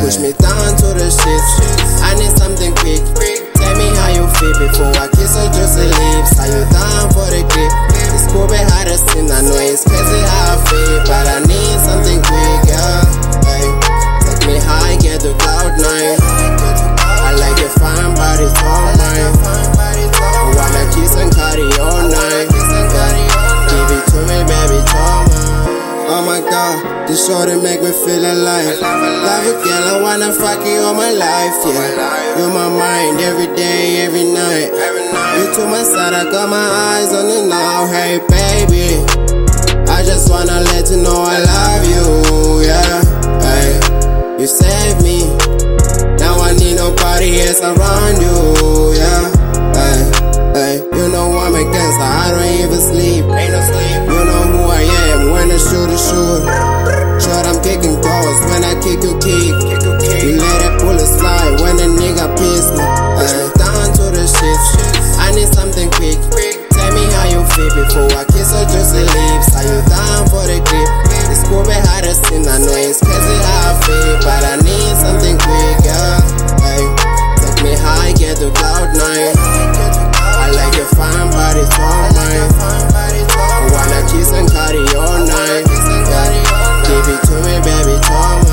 Push me down to the shit. I need something quick. Tell me how you feel before I kiss her just a lips. Are you down for the grip? It's cool behind the scene. I know it's crazy how I feel, but I need something quick, yeah. Hey, take me high, get to cloud 9. I like your fine body, it's all mine. I wanna kiss and carry all night. Give it to me, baby, it's all mine. Oh my God, this shorty make me feel alive. Love a girl, I wanna fuck you all my life, yeah. You're my mind every day, every night. You to my side, I got my eyes on you now. Hey baby, I just wanna let you know I love you, yeah. Hey, you saved me. Now I need nobody else around you, yeah. Hey, hey, you know I'm a gangster, I don't even sleep. Ain't no sleep. You know who I am when I shoot a shoot. Short, I'm kicking balls when I kick you kick. You let that bullet slide when a nigga piss me. Down to the shit. I need something quick. Tell me how you feel before I kiss her just a lips. Are you down for the grip? It's cool behind the scene. I know it's crazy how I feel, but I need something quick, yeah. Hey, take me high, get to cloud 9. I like your fine body, it's all mine. I wanna kiss and carry all night. Yeah. Give it to me, baby, it's all mine.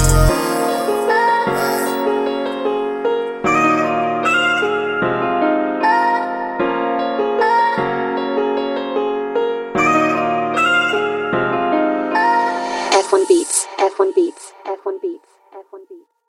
F1 Beats, F1 Beats.